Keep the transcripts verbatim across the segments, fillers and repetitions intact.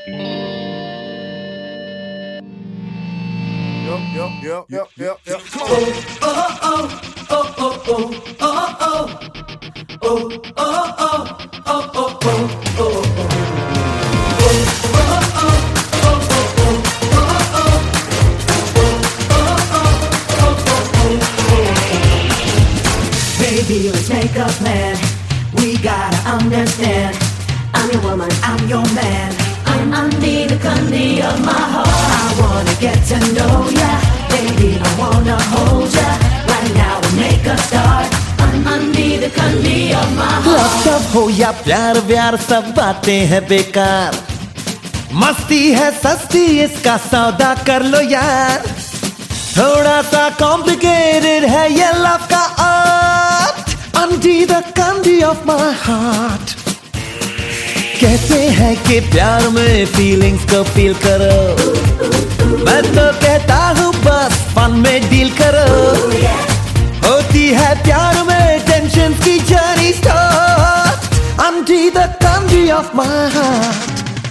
Yep, yep, yep, yep, yep. Oh, oh, oh, oh, oh, oh, oh, oh. Oh, oh, oh, oh, oh, oh, oh. Baby, let's make a plan. We gotta understand. I'm your woman, I'm your man. I'm under the candy of my heart. I wanna get to know ya. Baby, I wanna hold ya. Right now we'll make a start. I'm under the candy of my heart. Love सब हो या प्यार व्यार सब बातें हैं बेकार. मस्ती है सस्ती इसका सौदा कर लो यार. थोड़ा सा कॉम्प्लिकेटेड है ये लव का art. Under the candy of my heart. कहते हैं कि प्यार में फीलिंग्स को फील करो. मैं तो कहता हूँ बस फन में डील करो. होती है प्यार में टेंशन की journey start. Under the candy of my heart.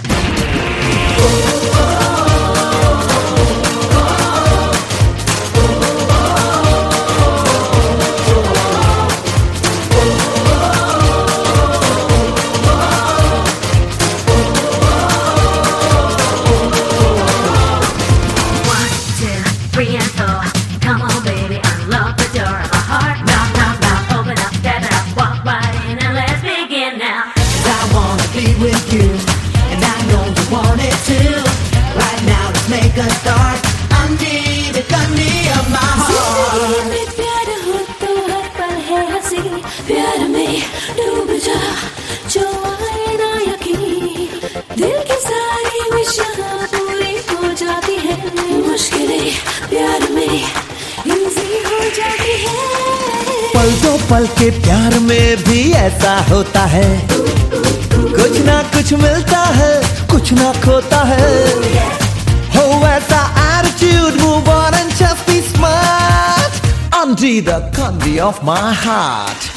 With you, and I know you want it too. Right now, let's make a start. Under the candy of my heart. में प्यार हो तो हर पल है हंसी. प्यार में डूब जा जो आए ना यकीन. दिल की सारी विशेषताएं पूरी हो जाती है. मुश्किलें प्यार में इजी हो जाती है. पल दो पल के प्यार में भी ऐसा होता है. कुछ ना कुछ मिलता है, कुछ ना खोता है. हो ऐसा attitude, move on and just be smart. Under the candy of my heart.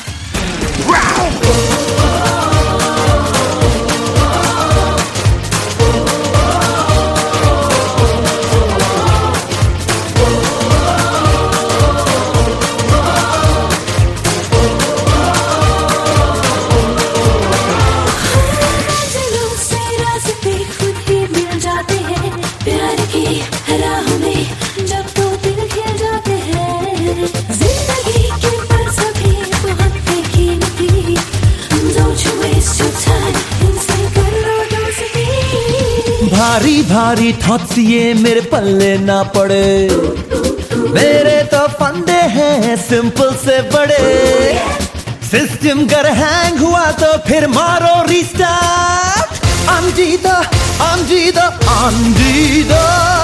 भारी भारी थॉट्स ये मेरे पल्ले ना पड़े. मेरे तो फंडे हैं सिंपल से बड़े. सिस्टम कर हैंग हुआ तो फिर मारो restart. Under the, under the, under the